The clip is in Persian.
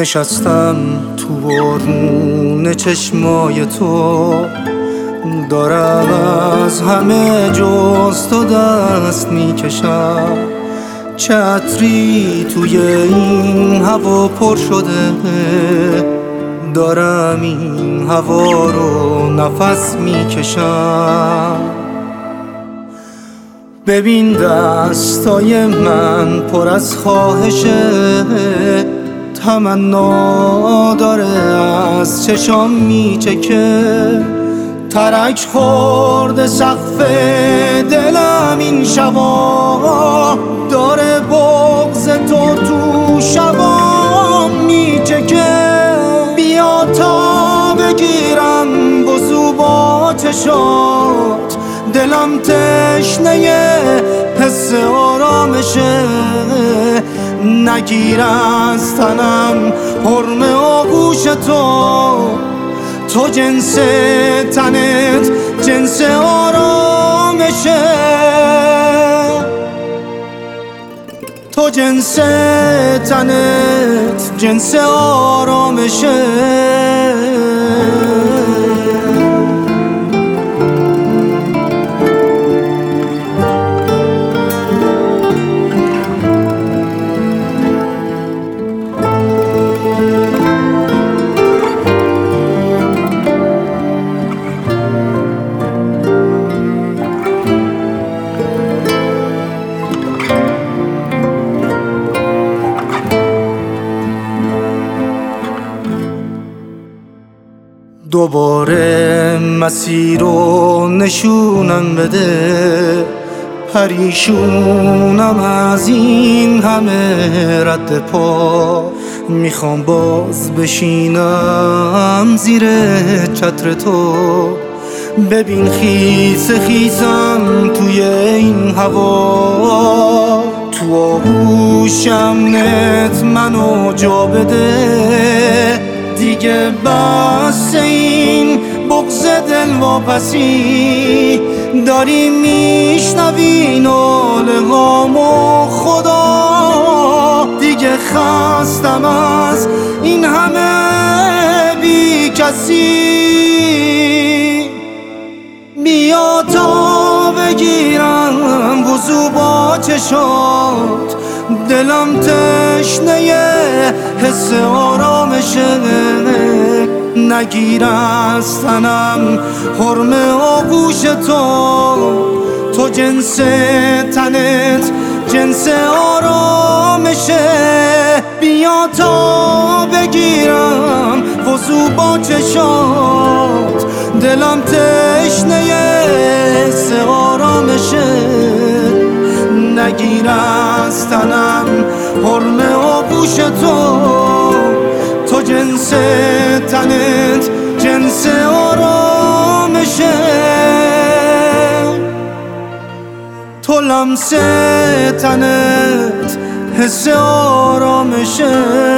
نشستم تو بارون چشمای تو، دارم از همه جز تو دست میکشم. چتری توی این هوا پر شده، دارم این هوا رو نفس میکشم. ببین دستای من پر از خواهشه، تمنا داره از چشام میچکه. ترک خورده سقف دلم این شبا، داره بغض تو شبام میچکه. بیا تا بگیرم وضو با چشات، دلم تشنه حس آرامشه. نگیر از تنم حرم آغوش تو جنس تنت جنس آرامشه. تو جنس تنت جنس آرامشه. دوباره مسیر رو نشونم بده، پریشونم از این همه رد پا. میخوام باز بشینم زیر چتر تو، ببین خیس خیسم توی این هوا. تو آغوشم نت منو جا بده، دیگه بس این بغض دلواپسی. داری میشنوی ناله هامو خدا، دیگه خستم از این همه بی کسی. بیا تا بگیرم وضو با چشات، دلم تشنه حس آرامشه. نگیر از تنم حرم آغوش تو جنس تنت جنس آرامشه. بیا تا بگیرم وضو با چشات، دلم تشنه حس آرامشه. نگیر از تنم حرم آغوش تو جنس تنت جنس آرامشه. تو لمس تنت حس آرامشه.